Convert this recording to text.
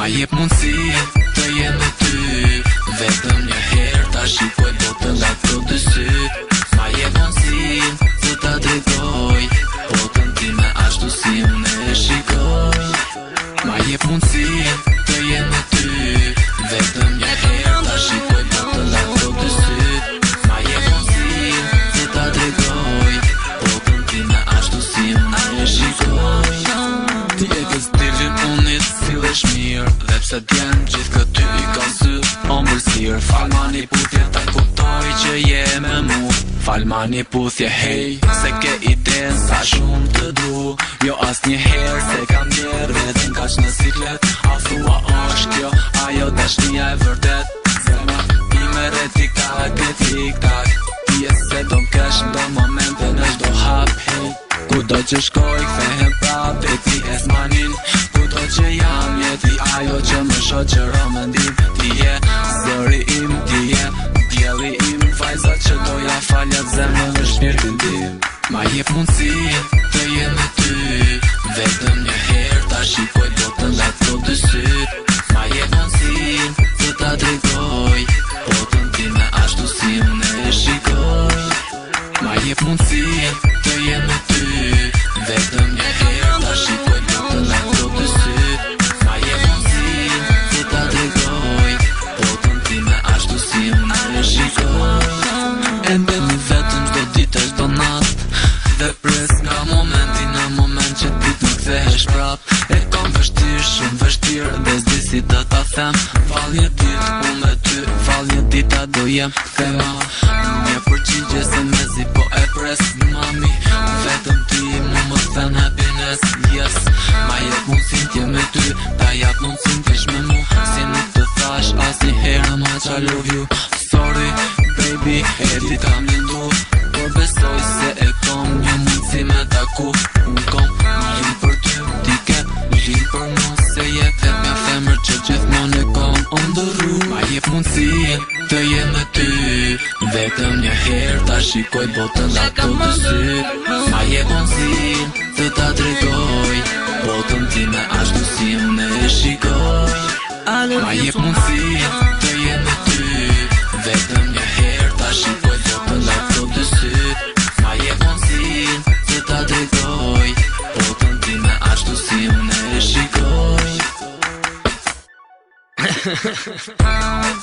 Ma jep mundësi të jem me ty, vetëm një herë ta shikoj botën nga këto dy sy. Ma jep mundësi të ta drejtoj botën time ashtu si unë e shikoj. Ma jep mundësi të jem me ty, vetëm një herë ta shikoj botën nga këto dy sy. Ma jep mundësi të ta drejtoj botën time ashtu si unë e shikoj. Ti e ke stilin unë i sillesh mirë, dhe pse t'jen gjithë këty i ka sy ëmbëlsirë. Fal maniputje ta kuptoj që je me mu, fal maniputje hej, se ke iden sa shumë të du. Jo as një herë se kam njerë vetën kaq në siklet, a thua është kjo ajo dashnia e vërtet. Zemra ime retikak e tik-tak, ti e se do m'kesh ndo momente në çdo hap hej. Kudo që shkoj kthehem prap dhe ti e s'manin, kudo që jam jeti ajo që më shoqëron mendim. Ti je zëri im, ti je dielli im, vajza që doja falja zemrën në shpirtin tim. Ma jep mundësi të jem me ty, vetëm një herë ta shikoj botën nga këto dy sy. Ma jep mundësi të ta drejtoj botën time ashtu si unë e shikoj. Ma jep mundësi të jem me ty, vetëm një herë ta shikoj botën nga këto dy sy. Ma jep mundësi të ta drejtoj botën time ashtu si unë e shikoj. E mbetni vetëm çdo ditë çdo natë, dhe pres nga momenti në moment që ti të më kthehesh prap. E kam vështirë, shumë vështirë, dhe s'di si të ta them. Val një ditë unë me ty, val një dita do jem thema. Një përgjigje se mezi po e pres mami, vetëm ti mu më thën happiness, yes. Ma jep mundësin t'jem me ty, ta jap mundësin t'jesh me mu, si nuk të thash asnjëherë much I love you. Sorry baby, e ti ta mendu, por besoj se e kom një mundësi me taku. Unë kom një për ty, ti ke një për mu, se jepet mja femër që gjithmonë e kom on the roof. Ma jep mundësi të jem me ty, vetëm një herë ta shikoj botën nga këto dy sy. Ma jep mundësi të ta drejtoj botën time ashtu si unë e shikoj. Ma jep mundësi të jem me ty, vetëm një herë ta shikoj botën nga këto dy sy. Ma jep mundësi të ta drejtoj botën time ashtu si unë e shikoj.